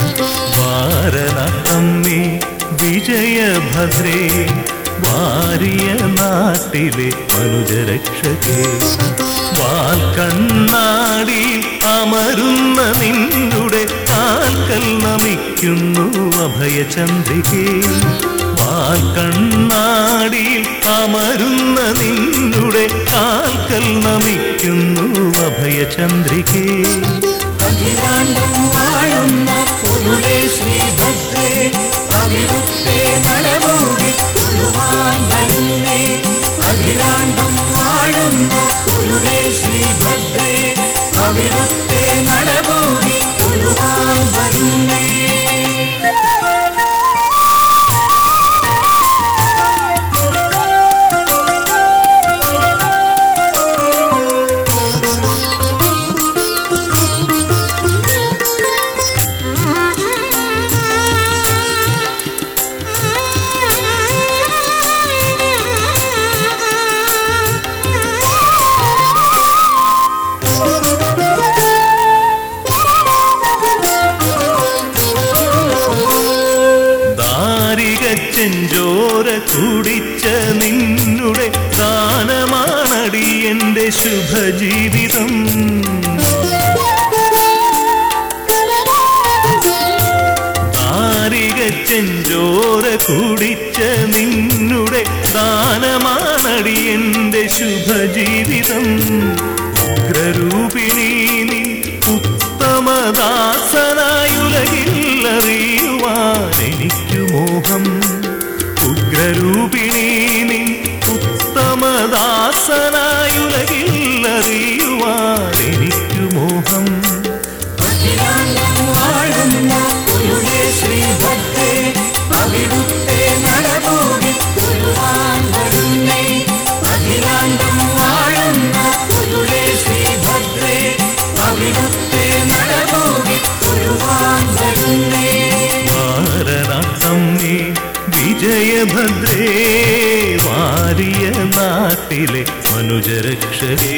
വാരണത്തമ്മേ വിജയഭദ്രേ വാരിയ നാട്ടിലെ മനുജരക്ഷകേ വാൽക്കണ്ണാടി അമരുന്ന നിന്നുടെ കാൽക്കൽ നമിക്കുന്നു അഭയചന്ദ്രികേ വാൽക്കണ്ണാടി അമരുന്ന നിന്നുടെ കാൽക്കൽ നമിക്കുന്നു അഭയചന്ദ്രികേ അഖിലാണ്ടം വാഴുന്ന പൊരുളേ ശ്രീഭദ്രേ അവിടുത്തെ നടമൂടി തൊഴുവാൻ വരുന്നേ അഖിലാണ്ടം വാഴുന്ന പൊരുളേ ശ്രീഭദ്രേ അവിടുത്തെ നടമൂടി തൊഴുവാൻ വരുന്നേ ചെഞ്ചോര കുടിച്ച നിന്നുടെ ദാനമാണടി എൻ്റെ ശുഭജീവിതം താരിക ചെഞ്ചോര കുടിച്ച നിന്നുടെ ദാനമാണടി എൻ്റെ ശുഭജീവിതം ഉഗ്രരൂപിണി നീ ഉത്തമദാസനായുലകില്ലറിയുവാൻ എനിക്കു മോഹം ഉഗ്രരൂപിണി നീ ഉത്തമദാസനായുലകില്ലറിയുവാൻ എനിക്കു മോഹം അഖിലാണ്ടം വാഴുന്ന പൊരുളേ ശ്രീഭദ്രേ അവിടുത്തെ നടമൂടി തൊഴുവാൻ വരുന്നേ അഖിലാണ്ടം വാഴുന്ന പൊരുളേ ശ്രീഭദ്രേ അവിടുത്തെ നടമൂടി തൊഴുവാൻ വരുന്നേ വാരണത്തമ്മേ വിജയഭദ്രേ വാരിയ നാട്ടിലെ മനുജരക്ഷകേ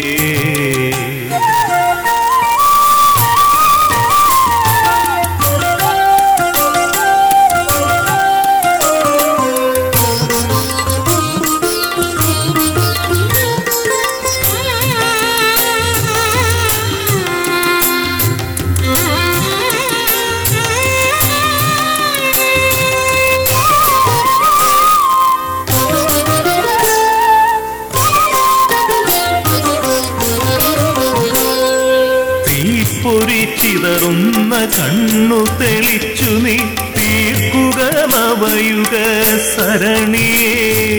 ചിതറുന്ന കണ്ണു തെളിച്ചു നീ തീർക്കുക നവയുഗ സരണിയേ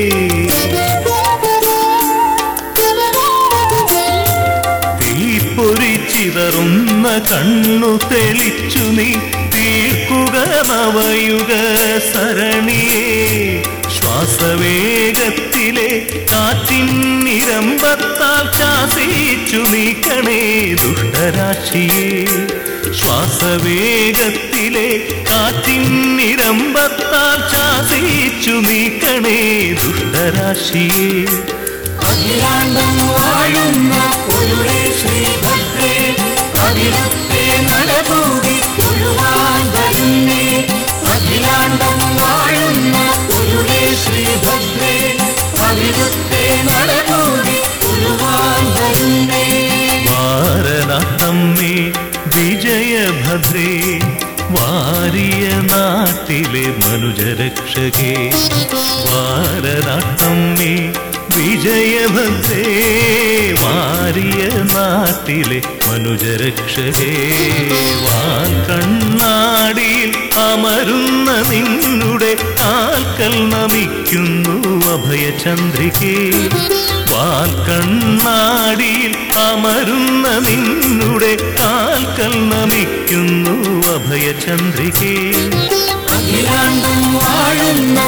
തീപ്പൊരി ചിതറുന്ന കണ്ണു തെളിച്ചു നീ തീർക്കുക നവയുഗ സരണിയേ ശ്വാസവേഗത്തിലെ കാറ്റിനിരമ്പത്താൽ ശാസിച്ചു നീക്കണേ ദുഷ്ടരാശിയെ ശ്വാസവേഗത്തിലെ കാറ്റിനിരമ്പത്താൽ ശാസിച്ചു നീക്കണേ ദുഷ്ടരാശിയെ അഖിലാണ്ടം വാഴുന്ന പൊരുളേ ശ്രീഭദ്രേ അവിടുത്തെ നടമൂടി തൊഴുവാൻ വരുന്നേ അഖിലാണ്ടം വാഴുന്ന പൊരുളേ ശ്രീഭദ്രേ അവിടുത്തെ നടമൂടി തൊഴുവാൻ വരുന്നേ വാരണത്തമ്മേ വിജയഭദ്രേ വാരിയ നാട്ടിലെ മനുജരക്ഷകേ വാരണത്തമ്മേ വിജയഭദ്രേ വാരിയ നാട്ടിലെ മനുജരക്ഷകേ വാൽക്കണ്ണാടിയിൽ അമരുന്ന നിന്നുടെ കാൽക്കൽ നമിക്കുന്നു അഭയചന്ദ്രികേ വാൽക്കണ്ണാടിയിൽ അമരുന്ന നിന്നുടെ കാൽക്കൽ നമിക്കുന്നു അഭയചന്ദ്രികേ അഖിലാണ്ടം വാഴുന്ന